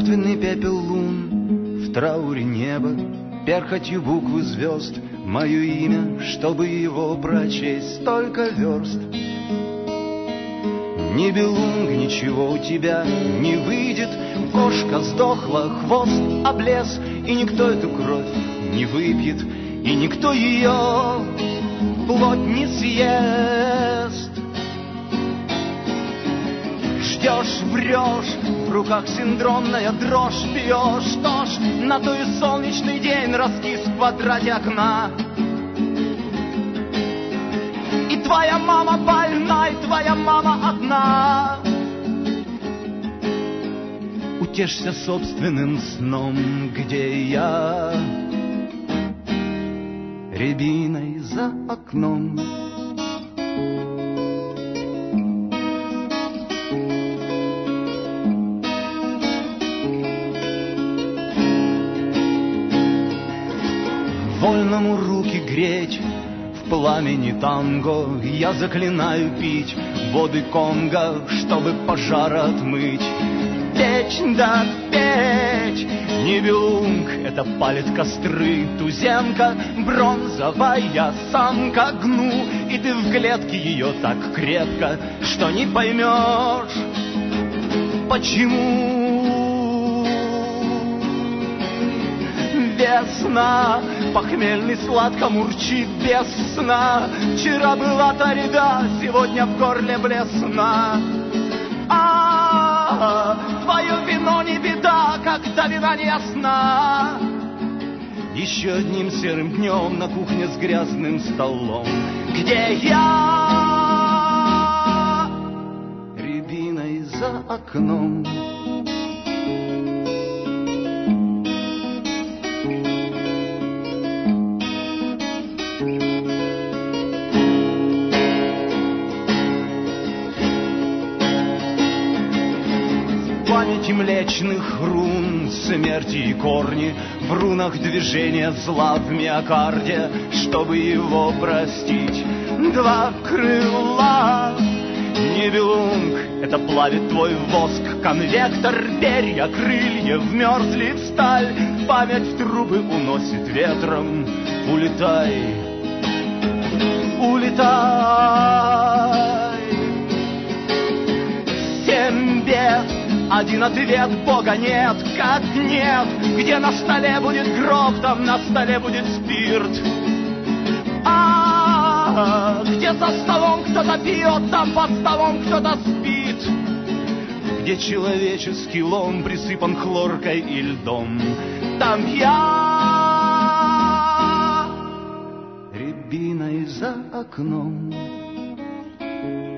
Мертвенный пепел лун, в трауре неба, перхотью буквы звезд, мое имя, чтобы его прочесть, столько верст. Ни белунг, ничего у тебя не выйдет, кошка сдохла, хвост облез, и никто эту кровь не выпьет, и никто ее плоть не съест. Ждешь, врешь, в руках синдромная дрожь, пьешь, что ж, на то и солнечный день раскис в квадрате окна. И твоя мама больна, и твоя мама одна. Утешься собственным сном, где я, рябиной за окном. Вольному руки греть в пламени танго, я заклинаю пить воды Конго, чтобы пожар отмыть. Печь да печь, Нибелунг, это палит костры, туземка, бронзовая самка, гну, и ты в клетке ее так крепко, что не поймешь, почему. Весна, похмельный сладко мурчит без сна. Вчера была тарида, сегодня в горле блесна. Твое вино не беда, когда вина не ясна. Еще одним серым днем на кухне с грязным столом, где я, рябиной за окном. Памяти млечных рун, смерти и корни, в рунах движения зла в миокарде, чтобы его простить. Два крыла, Нибелунг, это плавит твой воск, конвектор, перья, крылья вмерзли в сталь, память в трубы уносит ветром. Улетай, улетай. 7 бед, один ответ, Бога нет, как нет. Где на столе будет гроб, там на столе будет спирт. Где за столом кто-то пьет, там под столом кто-то спит. Где человеческий лом присыпан хлоркой и льдом, там я, рябиной за окном.